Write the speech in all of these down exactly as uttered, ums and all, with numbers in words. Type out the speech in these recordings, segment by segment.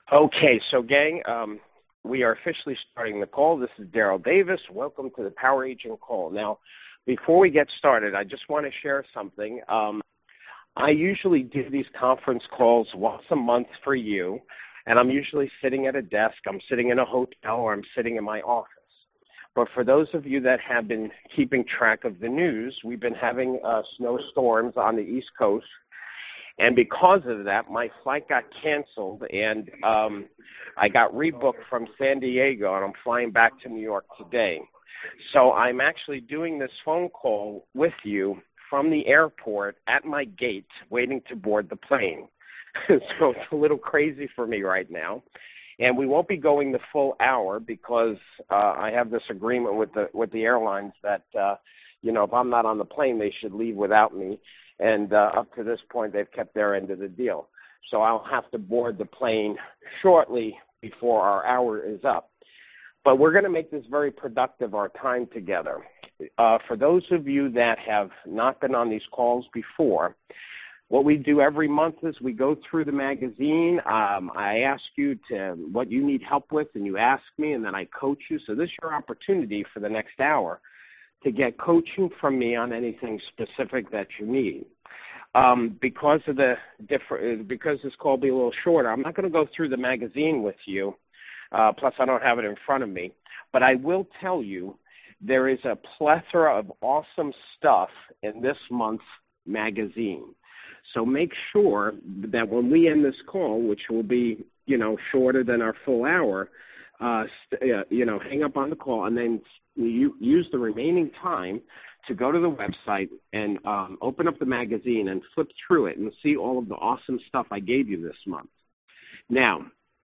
Okay, so gang, um, we are officially starting the call. This is Daryl Davis. Welcome to the Power Agent Call. Now, before we get started, I just want to share something. Um, I usually do these conference calls once a month for you, and I'm usually sitting at a desk. I'm sitting in a hotel, or I'm sitting in my office. But for those of you that have been keeping track of the news, we've been having uh, snowstorms on the East Coast. And because of that, my flight got canceled, and um, I got rebooked from San Diego, and I'm flying back to New York today. So I'm actually doing this phone call with you from the airport at my gate, waiting to board the plane. So it's a little crazy for me right now. And we won't be going the full hour because uh, I have this agreement with the with the airlines that, uh, you know, if I'm not on the plane, they should leave without me. And uh, up to this point, they've kept their end of the deal. So I'll have to board the plane shortly before our hour is up. But we're going to make this very productive, our time together. Uh, for those of you that have not been on these calls before, what we do every month is we go through the magazine. Um, I ask you to what you need help with, and you ask me, and then I coach you. So this is your opportunity for the next hour to get coaching from me on anything specific that you need. Um, because of the different, because this call will be a little shorter, I'm not going to go through the magazine with you. Uh, plus, I don't have it in front of me. But I will tell you there is a plethora of awesome stuff in this month's magazine. So make sure that when we end this call, which will be, you know, shorter than our full hour, uh, st- uh, you know, hang up on the call and then you use the remaining time to go to the website and um, open up the magazine and flip through it and see all of the awesome stuff I gave you this month. Now,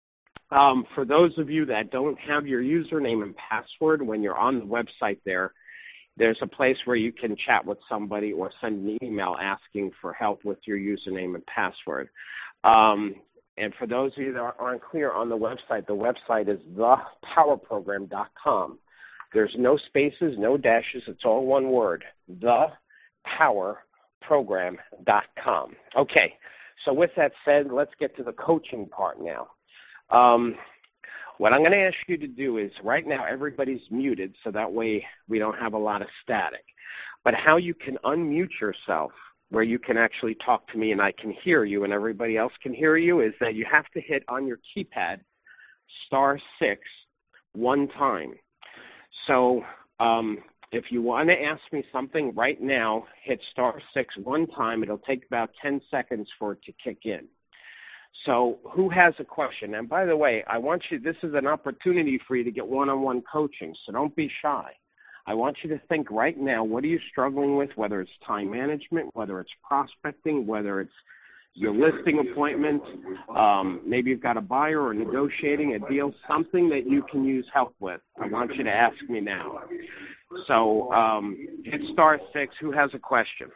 um, for those of you that don't have your username and password, when you're on the website there, there's a place where you can chat with somebody or send an email asking for help with your username and password. Um, and for those of you that aren't clear on the website, the website is the power program dot com. There's no spaces, no dashes. It's all one word, the power program dot com. Okay, so with that said, let's get to the coaching part now. Um, What I'm going to ask you to do is, right now everybody's muted, so that way we don't have a lot of static. But how you can unmute yourself, where you can actually talk to me and I can hear you and everybody else can hear you, is that you have to hit on your keypad star six one time. So um, if you want to ask me something right now, hit star six one time. It'll take about ten seconds for it to kick in. So who has a question? And by the way, I want you, this is an opportunity for you to get one-on-one coaching, so don't be shy. I want you to think right now, what are you struggling with, whether it's time management, whether it's prospecting, whether it's your listing appointment, um, maybe you've got a buyer or negotiating a deal, something that you can use help with. I want you to ask me now. So um, hit star six. Who has a question?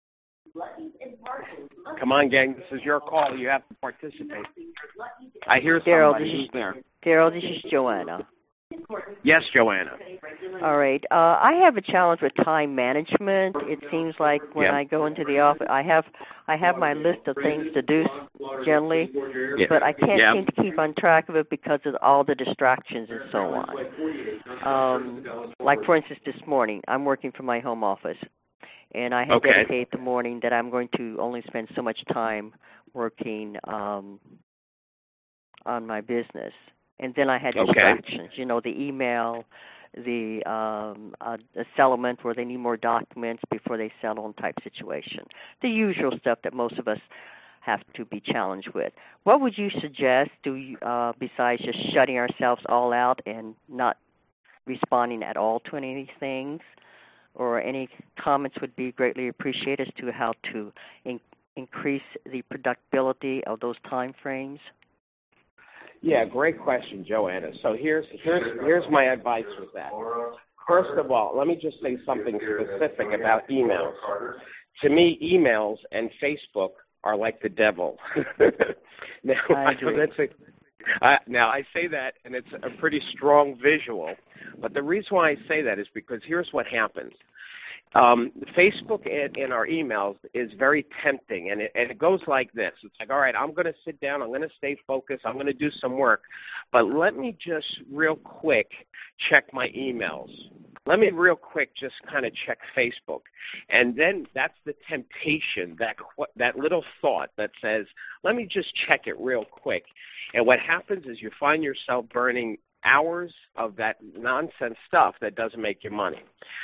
Come on, gang. This is your call. You have to participate. I hear Daryl, somebody. this Who's is, there? Daryl, this is Joanna. Yes, Joanna. All right. Uh, I have a challenge with time management. It seems like when Yeah. I go into the office, I have I have my list of things to do generally, Yeah. but I can't Yeah. seem to keep on track of it because of all the distractions and so on. Um, like, for instance, this morning, I'm working from my home office, and I have Okay. dedicated the morning that I'm going to only spend so much time working um, on my business. And then I had Okay. distractions, you know, the email, the, um, uh, the settlement where they need more documents before they settle type situation, the usual stuff that most of us have to be challenged with. What would you suggest, do you, uh, besides just shutting ourselves all out and not responding at all to any of these things? Or any comments would be greatly appreciated as to how to in- increase the productivity of those time frames. Yeah, great question, Joanna. So here's here's here's my advice with that. First of all, let me just say something specific about emails. To me, emails and Facebook are like the devil. now, I agree. that's a, I, now, I say that, and it's a pretty strong visual. But the reason why I say that is because here's what happens. Um, Facebook in, in our emails is very tempting, and it, and it goes like this. It's like, all right, I'm going to sit down. I'm going to stay focused. I'm going to do some work. But let me just real quick check my emails. Let me real quick just kind of check Facebook. And then that's the temptation, that that little thought that says, let me just check it real quick. And what happens is you find yourself burning hours of that nonsense stuff that doesn't make you money.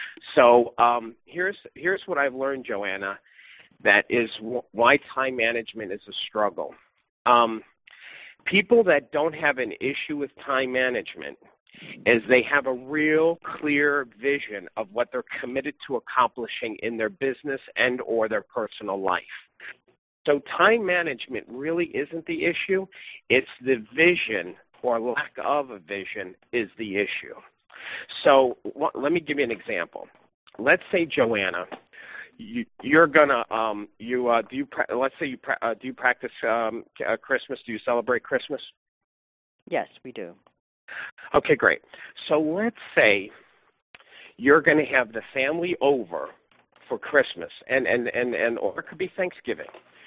So um, here's here's what I've learned, Joanna, that is w- why time management is a struggle. Um, people that don't have an issue with time management is they have a real clear vision of what they're committed to accomplishing in their business and or their personal life. So time management really isn't the issue. It's the vision or lack of a vision is the issue. So wh- let me give you an example. Let's say, Joanna, you, you're gonna um, you uh, do you pra- let's say you pra- uh, do you practice um, uh, Christmas? Do you celebrate Christmas? Yes, we do. Okay, great. So let's say you're going to have the family over for Christmas, and, and, and, and or it could be Thanksgiving.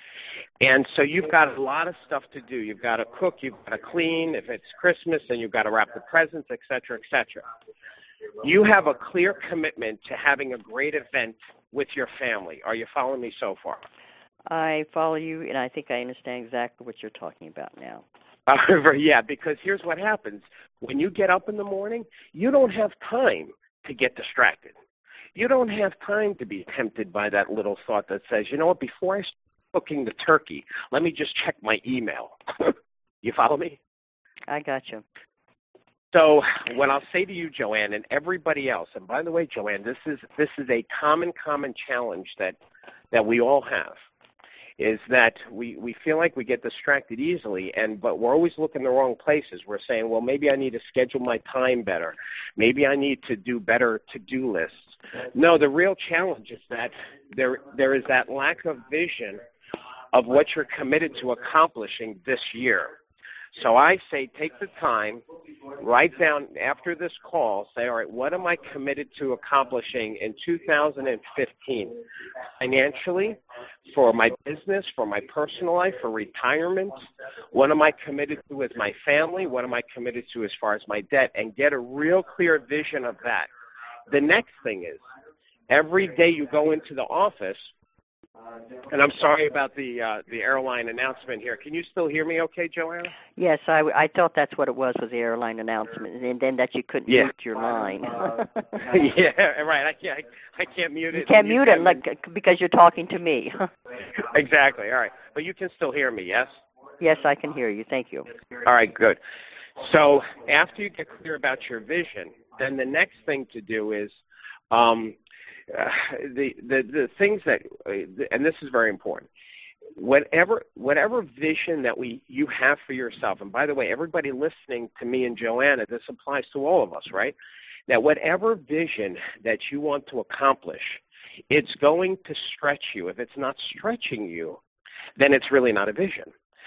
And so you've got a lot of stuff to do. You've got to cook, you've got to clean. If it's Christmas, then you've got to wrap the presents, et cetera, et cetera. You have a clear commitment to having a great event with your family. Are you following me so far? I follow you, and I think I understand exactly what you're talking about now. Uh, yeah, because here's what happens. When you get up in the morning, you don't have time to get distracted. You don't have time to be tempted by that little thought that says, you know what, before I start cooking the turkey, let me just check my email. You follow me? I got you. So what I'll say to you, Joanne, and everybody else, and by the way, Joanne, this is this is a common, common challenge that, that we all have, is that we, we feel like we get distracted easily, and but we're always looking the wrong places. We're saying, well, maybe I need to schedule my time better. Maybe I need to do better to-do lists. No, the real challenge is that there there is that lack of vision of what you're committed to accomplishing this year. So I say take the time, write down after this call, say, all right, what am I committed to accomplishing in two thousand fifteen? Financially, for my business, for my personal life, for retirement, what am I committed to with my family? What am I committed to as far as my debt? And get a real clear vision of that. The next thing is, every day you go into the office, and I'm sorry about the uh, the airline announcement here. Can you still hear me okay, Joanna? Yes, I, I thought that's what it was with the airline announcement, and then that you couldn't Yeah. mute your line. Yeah, right. I can't. I, I can't mute it. You can't You mute can- it like, because you're talking to me. Exactly. All right. But you can still hear me, yes? Yes, I can hear you. Thank you. All right, good. So after you get clear about your vision, then the next thing to do is um, uh, the, the the things that, uh, and this is very important. Whatever whatever vision that we you have for yourself, and by the way, everybody listening to me and Joanna, this applies to all of us, right? That whatever vision that you want to accomplish, it's going to stretch you. If it's not stretching you, then it's really not a vision.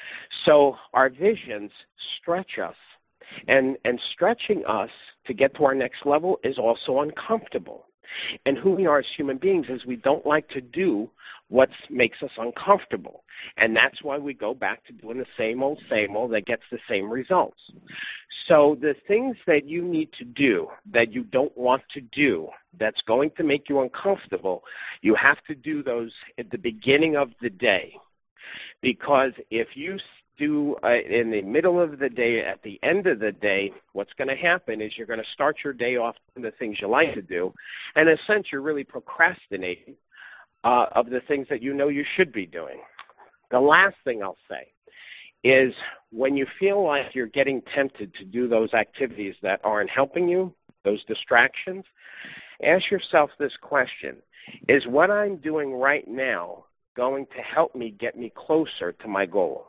So our visions stretch us, and and stretching us to get to our next level is also uncomfortable. And who we are as human beings is we don't like to do what makes us uncomfortable. And that's why we go back to doing the same old, same old that gets the same results. So the things that you need to do that you don't want to do, that's going to make you uncomfortable, you have to do those at the beginning of the day. Because if you do uh, in the middle of the day, at the end of the day, what's going to happen is you're going to start your day off doing the things you like to do, and in a sense you're really procrastinating uh, of the things that you know you should be doing. The last thing I'll say is when you feel like you're getting tempted to do those activities that aren't helping you, those distractions, ask yourself this question: is what I'm doing right now going to help me get me closer to my goal?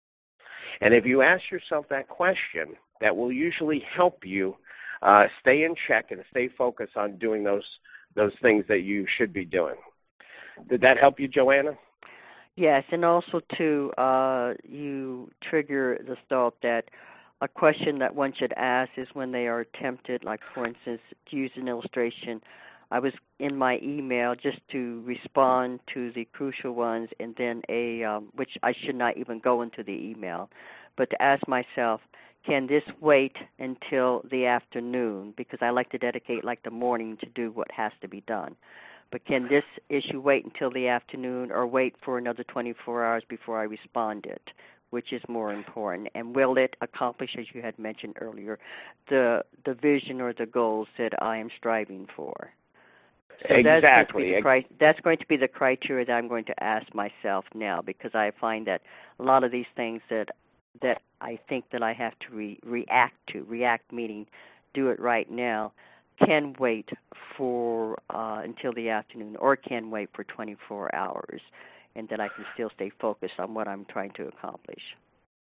And if you ask yourself that question, that will usually help you uh, stay in check and stay focused on doing those those things that you should be doing. Did that help you, Joanna? Yes, and also too, uh, you trigger the thought that a question that one should ask is when they are tempted, like for instance, to use an illustration, I was in my email just to respond to the crucial ones, and then a um, which I should not even go into the email, but to ask myself, can this wait until the afternoon? Because I like to dedicate like the morning to do what has to be done. But can this issue wait until the afternoon or wait for another twenty-four hours before I respond it? Which is more important? And will it accomplish, as you had mentioned earlier, the the vision or the goals that I am striving for? So exactly. That's going, cri- that's going to be the criteria that I'm going to ask myself now, because I find that a lot of these things that that I think that I have to re- react to, react meaning do it right now, can wait for uh, until the afternoon or can wait for twenty-four hours, and that I can still stay focused on what I'm trying to accomplish.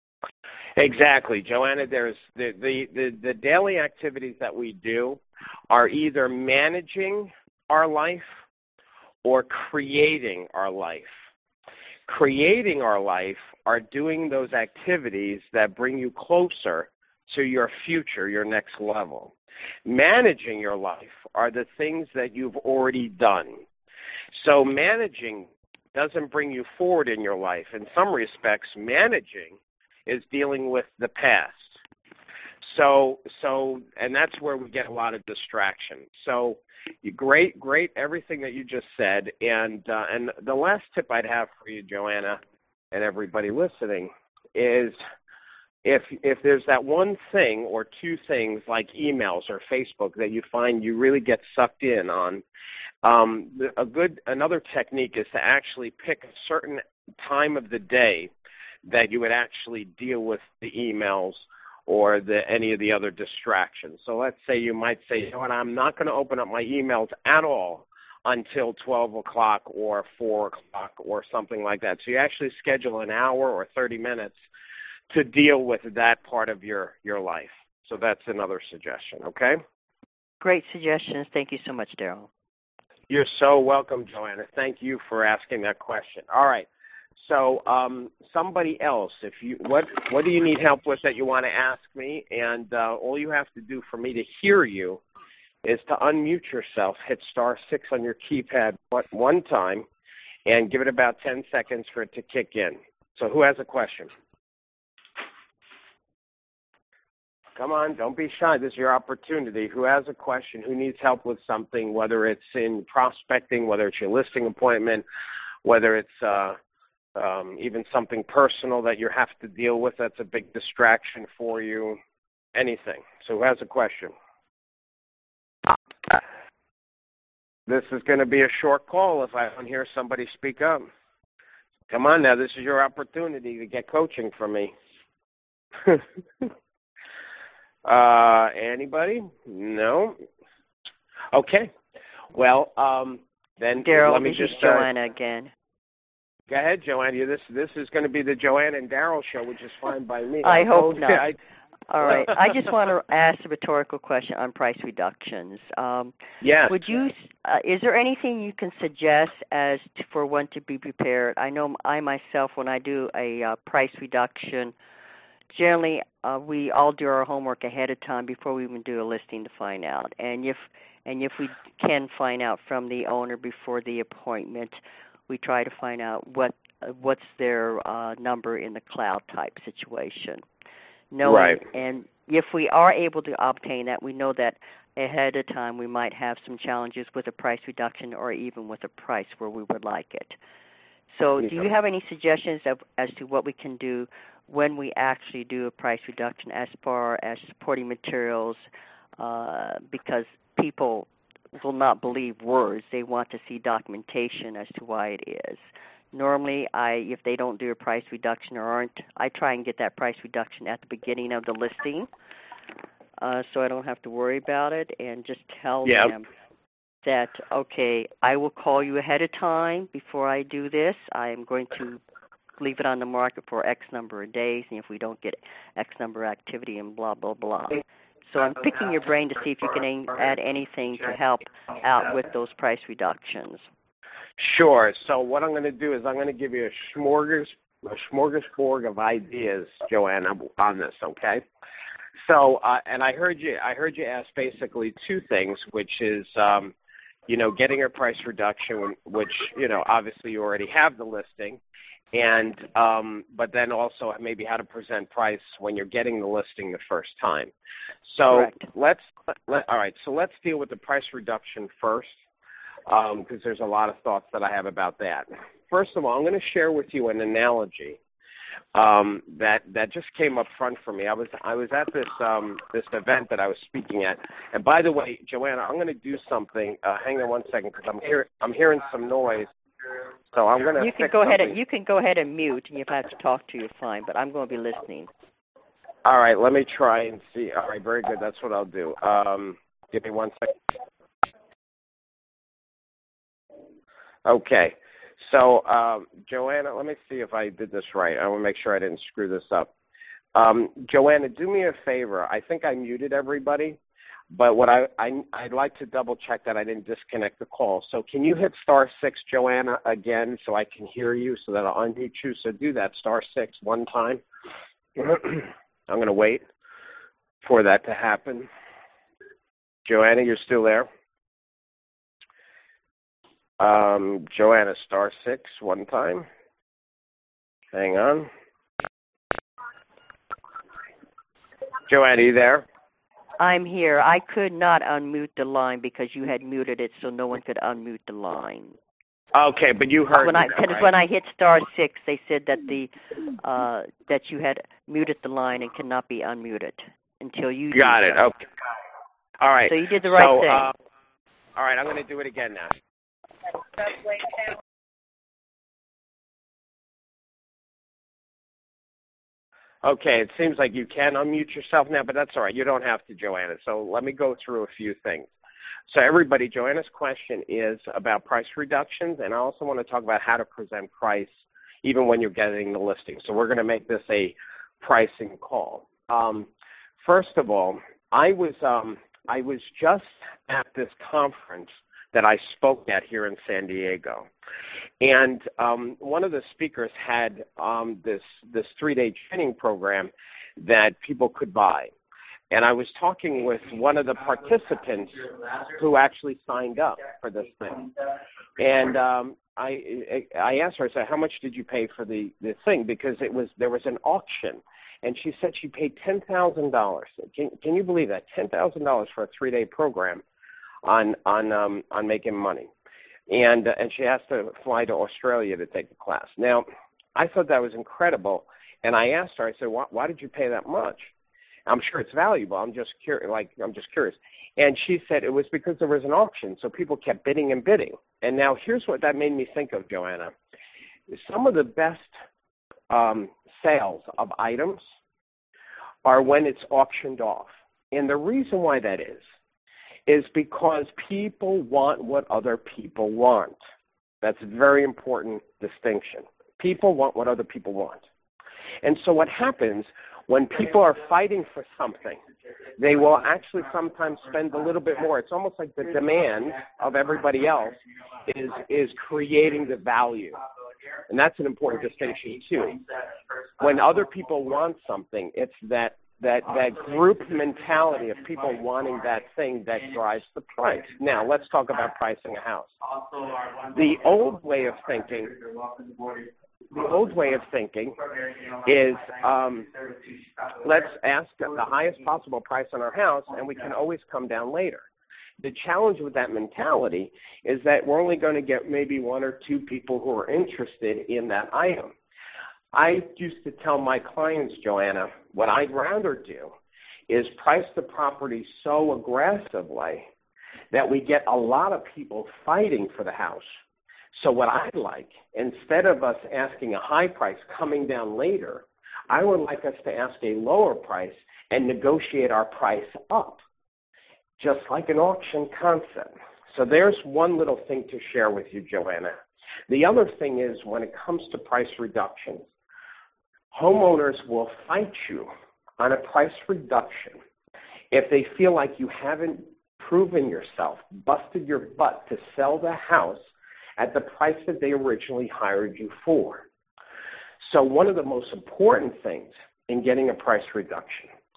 Exactly, Joanna. There's the, the, the, the daily activities that we do are either managing our life or creating our life. Creating our life are doing those activities that bring you closer to your future, your next level. Managing your life are the things that you've already done. So managing doesn't bring you forward in your life. In some respects, managing is dealing with the past. So, so, and that's where we get a lot of distraction. So, great, great, everything that you just said. And uh, and the last tip I'd have for you, Joanna, and everybody listening, is if if there's that one thing or two things like emails or Facebook that you find you really get sucked in on, um, a good another technique is to actually pick a certain time of the day that you would actually deal with the emails or the, any of the other distractions. So let's say you might say, you know what, I'm not going to open up my emails at all until twelve o'clock or four o'clock or something like that. So you actually schedule an hour or thirty minutes to deal with that part of your, your life. So that's another suggestion, okay? Great suggestions. Thank you so much, Daryl. You're so welcome, Joanna. Thank you for asking that question. All right. So um, somebody else, if you what what do you need help with that you want to ask me? And uh, all you have to do for me to hear you is to unmute yourself, hit star six on your keypad one time, and give it about ten seconds for it to kick in. So who has a question? Come on, don't be shy. This is your opportunity. Who has a question? Who needs help with something, whether it's in prospecting, whether it's your listing appointment, whether it's uh, Um, even something personal that you have to deal with that's a big distraction for you, anything. So who has a question? This is going to be a short call if I don't hear somebody speak up. Come on now, this is your opportunity to get coaching from me. uh, anybody? No? Okay. Well, um, then Daryl, let me this just is Joanna uh, again. Go ahead, Joanna. This this is going to be the Joanna and Daryl show, which is fine by me. I, I hope not. I, All right. I just want to ask a rhetorical question on price reductions. Um, yes. Would you? Uh, is there anything you can suggest as to, for one to be prepared? I know I myself, when I do a uh, price reduction, generally uh, we all do our homework ahead of time before we even do a listing to find out. And if and if we can find out from the owner before the appointment, we try to find out what uh, what's their uh, number in the cloud type situation. Knowing, right. And if we are able to obtain that, we know that ahead of time we might have some challenges with a price reduction or even with a price where we would like it. So yeah. do you have any suggestions of, as to what we can do when we actually do a price reduction as far as supporting materials, uh, because people will not believe words. They want to see documentation as to why it is. Normally, I if they don't do a price reduction or aren't, I try and get that price reduction at the beginning of the listing, uh, so I don't have to worry about it, and just tell yep. them that, okay, I will call you ahead of time before I do this. I am going to leave it on the market for X number of days, and if we don't get X number of activity and blah, blah, blah. So I'm picking your brain to see if you can add anything to help out with those price reductions. Sure. So what I'm going to do is I'm going to give you a smorgas, a smorgasbord of ideas, Joanna, on this, okay? So, uh, and I heard you, I heard you ask basically two things, which is um, you know, getting a price reduction, which, you know, obviously you already have the listing, and um, but then also maybe how to present price when you're getting the listing the first time. So Correct. let's, let, all right, so let's deal with the price reduction first, because um, there's a lot of thoughts that I have about that. First of all, I'm going to share with you an analogy um, that that just came up front for me. I was I was at this um, this event that I was speaking at, and by the way, Joanna, I'm going to do something. Uh, hang on one second, because I'm hear I'm hearing some noise. So I'm going to. You can go ahead and you can go ahead and mute, and if I have to talk to you, fine. But I'm going to be listening. All right, let me try and see. All right, very good. That's what I'll do. Um, give me one second. Okay. So, um, Joanna, let me see if I did this right. I want to make sure I didn't screw this up. Um, Joanna, do me a favor. I think I muted everybody, but what I, I, I'd like to double check that I didn't disconnect the call. So can you hit star six, Joanna, again so I can hear you so that I'll unmute you? So do that, star six, one time. I'm going to wait for that to happen. Joanna, you're still there? Um, Joanna, star six, one time. Hang on. Joanna, you there? I'm here. I could not unmute the line because you had muted it, so no one could unmute the line. Okay, but you heard when me I, now, right? When I hit star six, they said that the uh, that you had muted the line and cannot be unmuted until you got it. So. Okay. All right. So you did the right so, thing. Uh, all right, I'm going to do it again now. Okay, it seems like you can unmute yourself now, but that's all right. You don't have to, Joanna. So let me go through a few things. So everybody, Joanna's question is about price reductions, and I also want to talk about how to present price even when you're getting the listing. So we're going to make this a pricing call. Um, first of all, I was um, I was just at this conference that I spoke at here in San Diego. And um, one of the speakers had um, this, this three-day training program that people could buy. And I was talking with one of the participants who actually signed up for this thing. And um, I, I asked her, I said, how much did you pay for the, the thing? Because it was, there was an auction. And she said she paid ten thousand dollars. Can, can you believe that? ten thousand dollars for a three-day program on on um, on making money, and uh, and she has to fly to Australia to take the class. Now, I thought that was incredible, and I asked her. I said, "Why, why did you pay that much?" I'm sure it's valuable. I'm just curious. Like I'm just curious, and she said it was because there was an auction, so people kept bidding and bidding. And now here's what that made me think of, Joanna. Some of the best um, sales of items are when it's auctioned off, and the reason why that is. is because people want what other people want. That's a very important distinction. People want what other people want. And so what happens when people are fighting for something, they will actually sometimes spend a little bit more. It's almost like the demand of everybody else is, is creating the value. And that's an important distinction too. When other people want something, it's that that that group mentality of people wanting that thing that drives the price. Now, let's talk about pricing a house. The old way of thinking, the old way of thinking is um, let's ask the highest possible price on our house, and we can always come down later. The challenge with that mentality is that we're only going to get maybe one or two people who are interested in that item. I used to tell my clients, Joanna, what I'd rather do is price the property so aggressively that we get a lot of people fighting for the house. So what I'd like, instead of us asking a high price coming down later, I would like us to ask a lower price and negotiate our price up, just like an auction concept. So there's one little thing to share with you, Joanna. The other thing is when it comes to price reductions, homeowners will fight you on a price reduction if they feel like you haven't proven yourself, busted your butt to sell the house at the price that they originally hired you for. So one of the most important things in getting a price reduction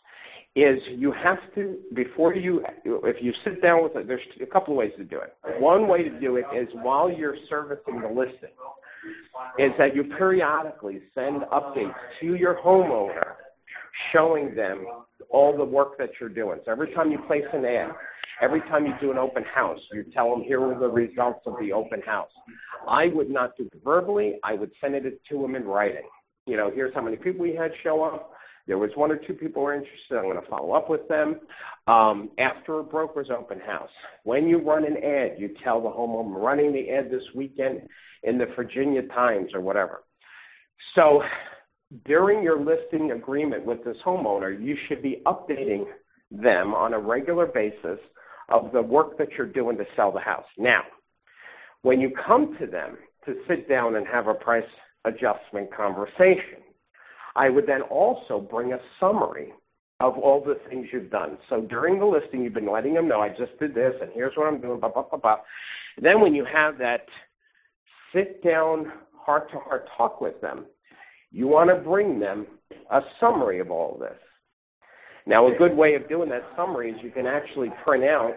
is you have to, before you, if you sit down with it, there's a couple of ways to do it. One way to do it is while you're servicing the listing, is that you periodically send updates to your homeowner showing them all the work that you're doing. So every time you place an ad, every time you do an open house, you tell them, here are the results of the open house. I would not do it verbally. I would send it to them in writing. You know, here's how many people we had show up. There was one or two people who were interested. I'm going to follow up with them. Um, after a broker's open house, when you run an ad, you tell the homeowner, I'm running the ad this weekend in the Virginia Times or whatever. So during your listing agreement with this homeowner, you should be updating them on a regular basis of the work that you're doing to sell the house. Now, when you come to them to sit down and have a price adjustment conversation, I would then also bring a summary of all the things you've done. So during the listing, you've been letting them know, I just did this, and here's what I'm doing, blah, blah, blah, blah. Then when you have that sit-down, heart-to-heart talk with them, you want to bring them a summary of all of this. Now, a good way of doing that summary is you can actually print out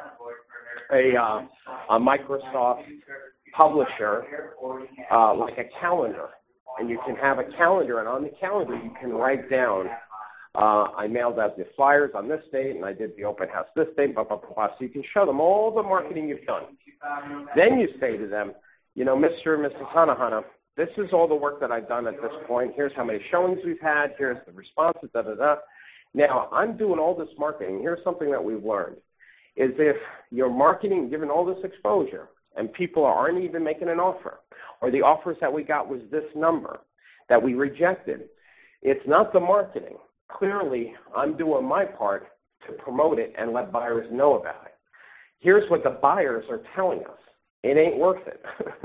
a, uh, a Microsoft publisher, uh, like a calendar. And you can have a calendar, and on the calendar you can write down, uh, I mailed out the flyers on this date, and I did the open house this date, blah, blah, blah, blah. So you can show them all the marketing you've done. Then you say to them, you know, Mister and Missus Hanahana, this is all the work that I've done at this point. Here's how many showings we've had. Here's the responses, da, da, da. Now, I'm doing all this marketing. Here's something that we've learned, is if you're marketing, given all this exposure, and people aren't even making an offer, or the offers that we got was this number that we rejected, it's not the marketing. Clearly, I'm doing my part to promote it and let buyers know about it. Here's what the buyers are telling us. It ain't worth it.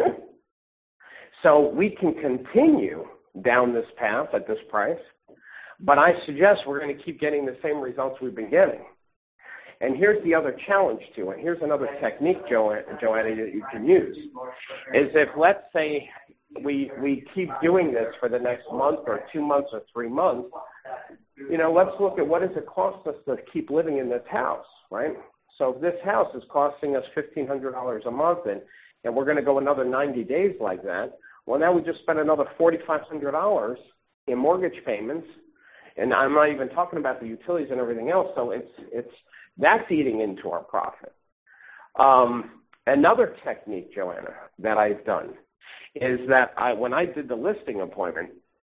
So we can continue down this path at this price, but I suggest we're going to keep getting the same results we've been getting. And here's the other challenge to it. Here's another technique, Joanna, Joanna, that you can use, is if, let's say, we, we keep doing this for the next month or two months or three months, you know, let's look at what does it cost us to keep living in this house, right? So if this house is costing us fifteen hundred dollars a month and, and we're going to go another ninety days like that, well, now we just spent another four thousand five hundred dollars in mortgage payments, and I'm not even talking about the utilities and everything else, so it's, it's, that's eating into our profit. Um, another technique, Joanna, that I've done is that I, when I did the listing appointment,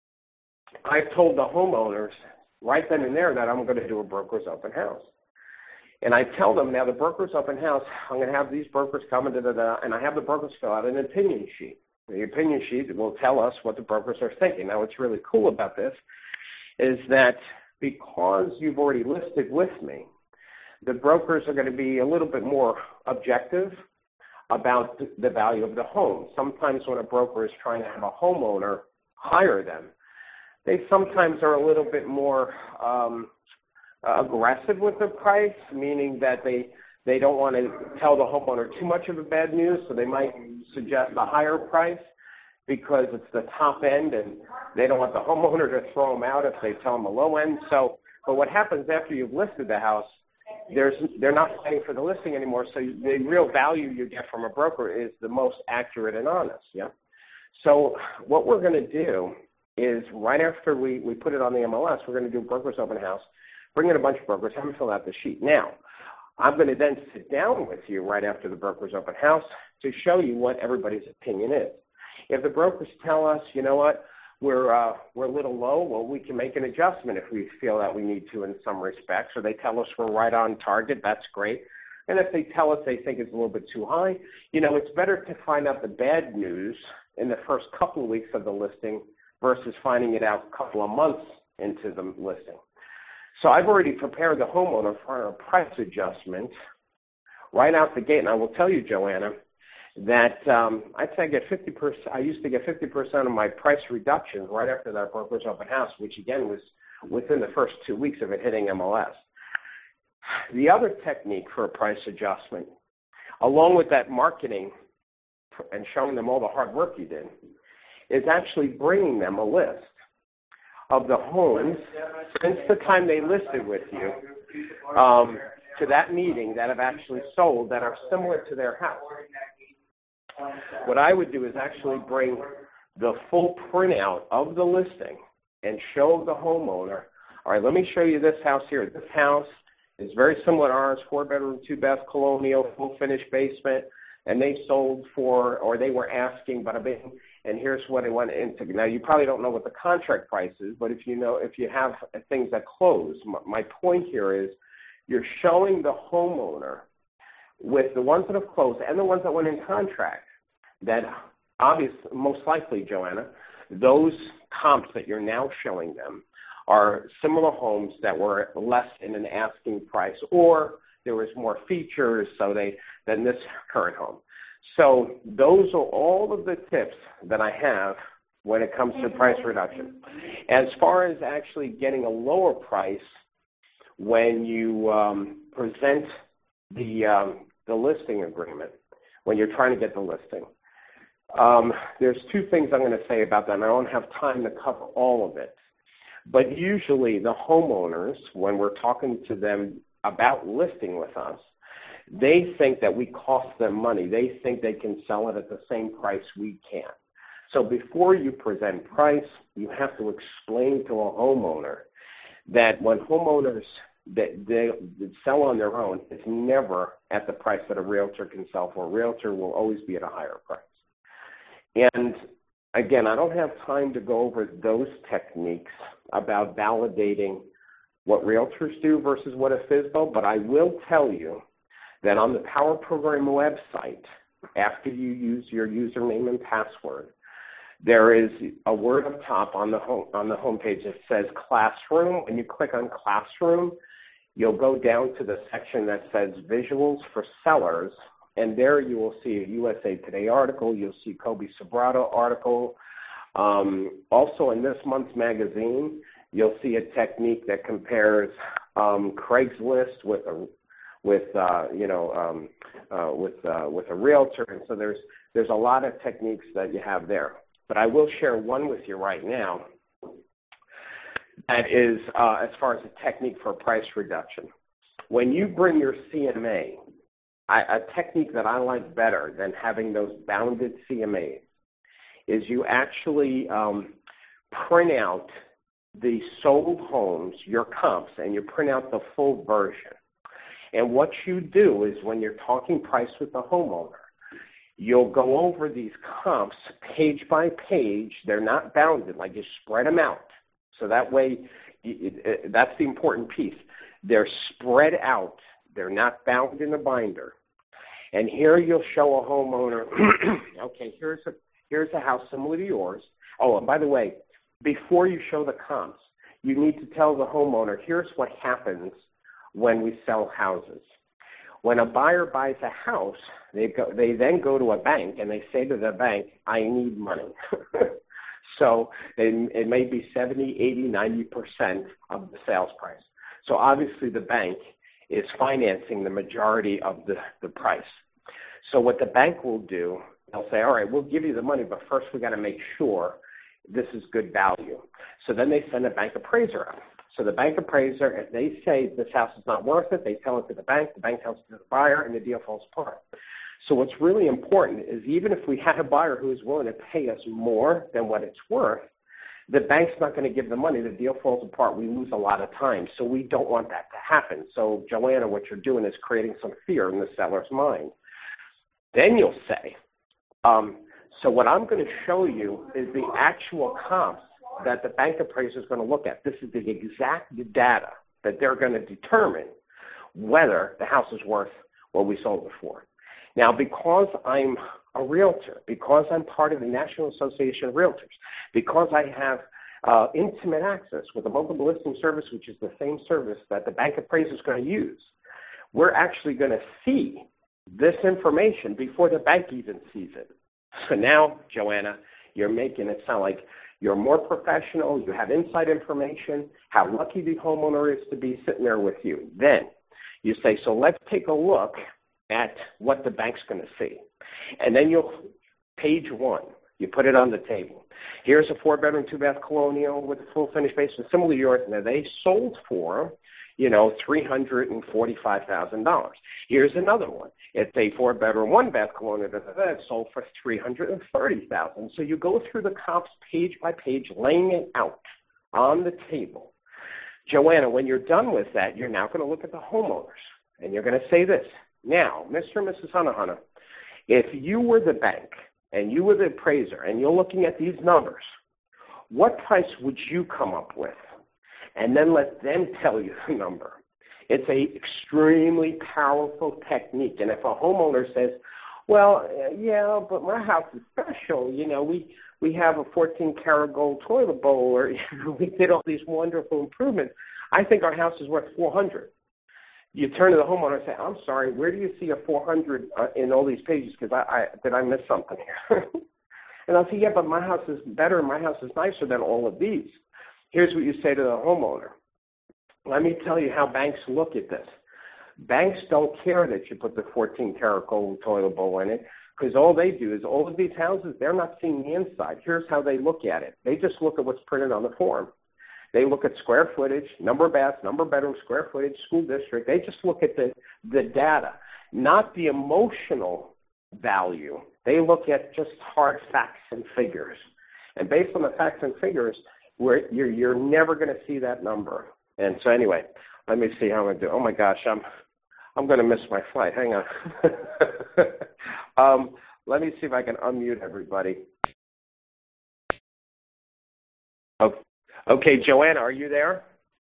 I told the homeowners right then and there that I'm going to do a broker's open house. And I tell them, now the broker's open house, I'm going to have these brokers come and da-da-da, and I have the brokers fill out an opinion sheet. The opinion sheet will tell us what the brokers are thinking. Now, what's really cool about this is that because you've already listed with me, the brokers are going to be a little bit more objective about the value of the home. Sometimes when a broker is trying to have a homeowner hire them, they sometimes are a little bit more um, aggressive with the price, meaning that they, they don't want to tell the homeowner too much of the bad news, so they might suggest a higher price because it's the top end and they don't want the homeowner to throw them out if they tell them a low end. So, but what happens after you've listed the house, there's, they're not paying for the listing anymore, so the real value you get from a broker is the most accurate and honest. Yeah. So what we're going to do is right after we, we put it on the M L S, we're going to do a broker's open house, bring in a bunch of brokers, have them fill out the sheet. Now, I'm going to then sit down with you right after the broker's open house to show you what everybody's opinion is. If the brokers tell us, you know what, we're, uh, we're a little low, well, we can make an adjustment if we feel that we need to in some respects, or they tell us we're right on target, that's great. And if they tell us they think it's a little bit too high, you know, it's better to find out the bad news in the first couple of weeks of the listing versus finding it out a couple of months into the listing. So I've already prepared the homeowner for a price adjustment right out the gate. And I will tell you, Joanna, that um, I'd say I get fifty percent. I used to get fifty percent of my price reductions right after that broker's open house, which again was within the first two weeks of it hitting M L S. The other technique for a price adjustment, along with that marketing and showing them all the hard work you did, is actually bringing them a list of the homes since the time they listed with you um, to that meeting that have actually sold that are similar to their house. What I would do is actually bring the full printout of the listing and show the homeowner, all right, let me show you this house here. This house is very similar to ours, four-bedroom, two-bath, colonial, full-finished basement, and they sold for, or they were asking, bada bing, and here's what it went into. Now, you probably don't know what the contract price is, but if you know, if you have things that close, my point here is you're showing the homeowner with the ones that have closed and the ones that went in contract that obviously, most likely, Joanna, those comps that you're now showing them are similar homes that were less in an asking price, or there was more features so they than this current home. So those are all of the tips that I have when it comes to price reduction. As far as actually getting a lower price when you um, present the um, the listing agreement, when you're trying to get the listing, um, there's two things I'm going to say about that, and I don't have time to cover all of it. But usually the homeowners, when we're talking to them about listing with us, they think that we cost them money. They think they can sell it at the same price we can. So before you present price, you have to explain to a homeowner that when homeowners that they sell on their own, it's never at the price that a realtor can sell for. A realtor will always be at a higher price. And again, I don't have time to go over those techniques about validating what realtors do versus what a F S B O, but I will tell you that on the Power Program website, after you use your username and password, there is a word up top on the home on the homepage that says Classroom. When you click on Classroom, you'll go down to the section that says Visuals for Sellers, and there you will see a U S A Today article. You'll see Kobe Sobrato article. Um, also in this month's magazine, you'll see a technique that compares um, Craigslist with a with uh, you know um, uh, with uh, with a realtor, and so there's there's a lot of techniques that you have there. But I will share one with you right now that is uh, as far as a technique for price reduction. When you bring your C M A, I, a technique that I like better than having those bounded C M As is you actually um, print out the sold homes, your comps, and you print out the full version. And what you do is when you're talking price with the homeowner, you'll go over these comps page by page. They're not bounded, like you spread them out. So that way, it, it, that's the important piece. They're spread out. They're not bound in a binder. And here you'll show a homeowner, okay, here's a, here's a house similar to yours. Oh, and by the way, before you show the comps, you need to tell the homeowner, here's what happens when we sell houses. When a buyer buys a house, they go, they then go to a bank and they say to the bank, I need money. So it, it may be seventy, eighty, ninety percent of the sales price. So obviously the bank is financing the majority of the, the price. So what the bank will do, they'll say, all right, we'll give you the money, but first we got to make sure this is good value. So then they send a bank appraiser out. So the bank appraiser, if they say this house is not worth it, they tell it to the bank, the bank tells it to the buyer, and the deal falls apart. So what's really important is even if we had a buyer who is willing to pay us more than what it's worth, the bank's not going to give the money. The deal falls apart. We lose a lot of time. So we don't want that to happen. So, Joanna, what you're doing is creating some fear in the seller's mind. Then you'll say, um, so what I'm going to show you is the actual comps that the bank appraiser is going to look at. This is the exact data that they're going to determine whether the house is worth what we sold it for. Now, because I'm a realtor, because I'm part of the National Association of Realtors, because I have uh, intimate access with the multiple listing service, which is the same service that the bank appraiser is going to use, we're actually going to see this information before the bank even sees it. So now, Joanna, you're making it sound like you're more professional, you have inside information, how lucky the homeowner is to be sitting there with you. Then you say, so let's take a look at what the bank's going to see. And then you'll, page one, You put it on the table. Here's a four-bedroom, two-bath colonial with a full finished basement, similar to yours. Now, they sold for, you know, three hundred forty-five thousand dollars. Here's another one. It's a four-bedroom, one-bath colonial that sold for three hundred thirty thousand dollars. So you go through the comps page by page, laying it out on the table. Joanna, when you're done with that, you're now going to look at the homeowners, and you're going to say this. Now, Mister and Missus Hunahunna, if you were the bank and you were the appraiser and you're looking at these numbers, what price would you come up with? And then let them tell you the number. It's a extremely powerful technique. And if a homeowner says, well, yeah, but my house is special, you know, we, we have a fourteen karat gold toilet bowl, or you know, we did all these wonderful improvements, I think our house is worth four hundred. You turn to the homeowner and say, I'm sorry, where do you see a four hundred uh, in all these pages? Because I, I, did I miss something here? And I'll say, yeah, but my house is better, my house is nicer than all of these. Here's what you say to the homeowner. Let me tell you how banks look at this. Banks don't care that you put the fourteen karat gold toilet bowl in it, because all they do is all of these houses, they're not seeing the inside. Here's how they look at it. They just look at what's printed on the form. They look at square footage, number of baths, number of bedrooms, square footage, school district. They just look at the, the data, not the emotional value. They look at just hard facts and figures. And based on the facts and figures, we're, you're, you're never going to see that number. And so anyway, let me see how I'm going to do. Oh, my gosh, I'm, I'm going to miss my flight. Hang on. um, let me see if I can unmute everybody. Okay. Okay, Joanna, are you there?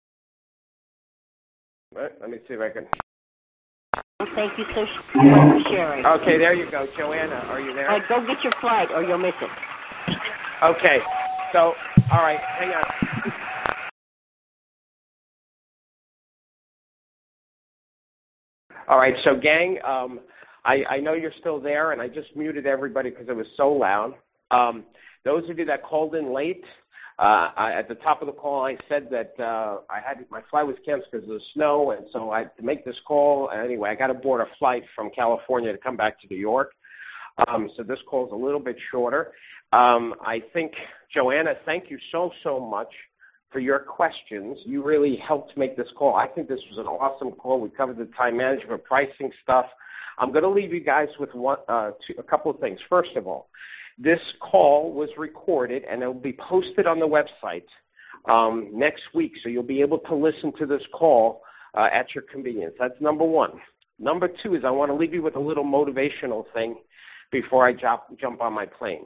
Right, let me see if I can. Thank you so much for sharing. Okay, there you go. Joanna, are you there? Uh, go get your flight or you'll miss it. Okay, so, all right, hang on. All right, so gang, um, I, I know you're still there, and I just muted everybody because it was so loud. Um, those of you that called in late, Uh, I, at the top of the call, I said that uh, I had my flight was canceled because of the snow, and so I had to make this call. Anyway, I got to board a flight from California to come back to New York. Um, so this call is a little bit shorter. Um, I think, Joanna, thank you so, so much for your questions. You really helped make this call. I think this was an awesome call. We covered the time management, pricing stuff. I'm going to leave you guys with one, uh, two, a couple of things. First of all, this call was recorded, and it will be posted on the website um, next week, so you'll be able to listen to this call uh, at your convenience. That's number one. Number two is I want to leave you with a little motivational thing before I jump, jump on my plane.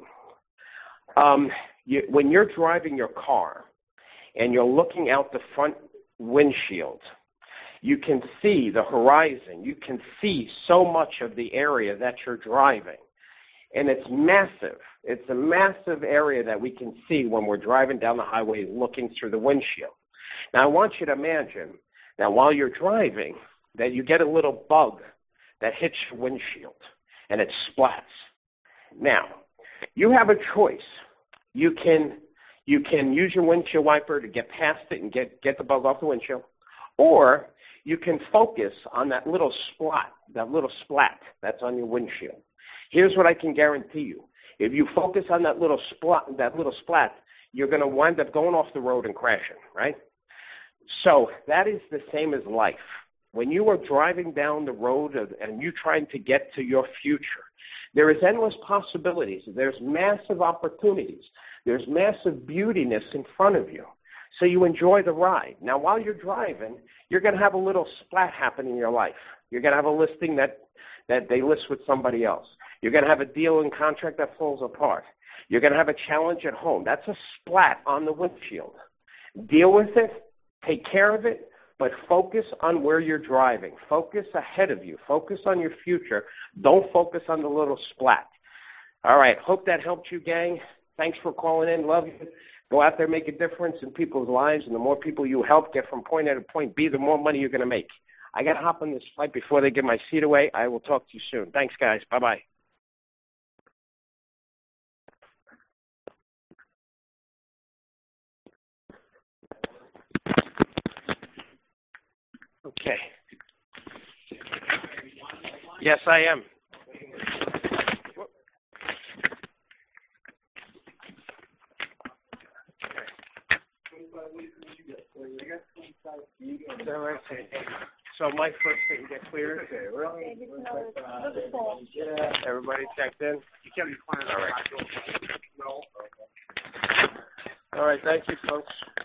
Um, you, when you're driving your car and you're looking out the front windshield, you can see the horizon. You can see so much of the area that you're driving. And it's massive. It's a massive area that we can see when we're driving down the highway looking through the windshield. Now, I want you to imagine that while you're driving, that you get a little bug that hits your windshield, and it splats. Now, you have a choice. You can, you can use your windshield wiper to get past it and get, get the bug off the windshield, or you can focus on that little splat, that little splat that's on your windshield. Here's what I can guarantee you. If you focus on that little splat, that little splat, you're going to wind up going off the road and crashing, right? So that is the same as life. When you are driving down the road and you're trying to get to your future, there is endless possibilities. There's massive opportunities. There's massive beautiness in front of you. So you enjoy the ride. Now, while you're driving, you're going to have a little splat happen in your life. You're going to have a listing that that they list with somebody else. You're going to have a deal and contract that falls apart. You're going to have a challenge at home. That's a splat on the windshield. Deal with it. Take care of it. But focus on where you're driving. Focus ahead of you. Focus on your future. Don't focus on the little splat. All right. Hope that helped you, gang. Thanks for calling in. Love you. Go out there, make a difference in people's lives, and the more people you help get from point A to point B, the more money you're going to make. I got to hop on this flight before they give my seat away. I will talk to you soon. Thanks, guys. Bye-bye. Okay. Yes, I am. So Mike first didn't get cleared. Okay, well, everybody checked in. You can't be cleared. All right. All right. Thank you, folks.